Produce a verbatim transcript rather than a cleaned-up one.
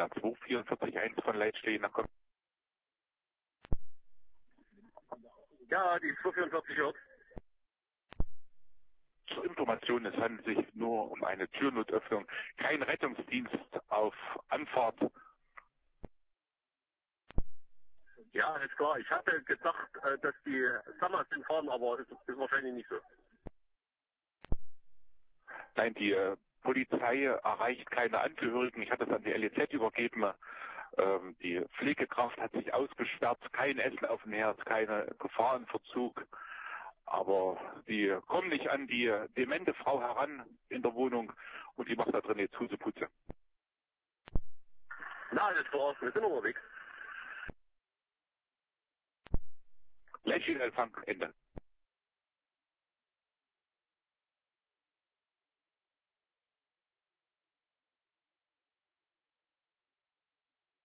der zwei vierundvierzig eins von Leitstehen nach Kom Ja, die zwei vierundvierzig hört. Zur Information, es handelt sich nur um eine Türnotöffnung, kein Rettungsdienst auf Anfahrt. Ja, ist klar. Ich hatte gedacht, äh, dass die Samas den fahren, aber ist, ist wahrscheinlich nicht so. Nein, die äh, Polizei erreicht keine Angehörigen. Ich hatte es an die L E Z übergeben. Ähm, die Pflegekraft hat sich ausgesperrt, kein Essen auf dem Herd, keine Gefahr im Verzug. Aber die kommen nicht an die demente Frau heran in der Wohnung und die macht da drin jetzt Huseputze. Na, alles klar. Wir sind unterwegs. Lächeln, Empfang, Ende.